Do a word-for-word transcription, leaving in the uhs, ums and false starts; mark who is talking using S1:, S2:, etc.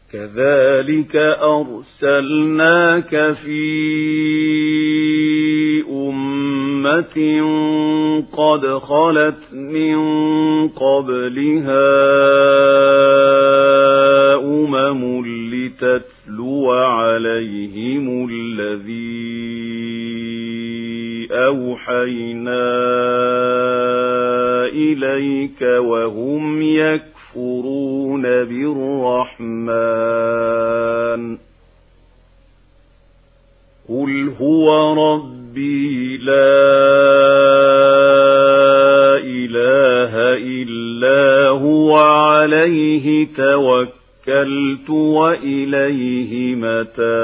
S1: كذلك أرسلناك في أمة قد خلت من قبلها أمم لتتلو عليهم الذي أوحينا إليك وهم يكفرون بالرحمن قل هو ربي لا إله إلا هو عليه توكلت وإليه متاب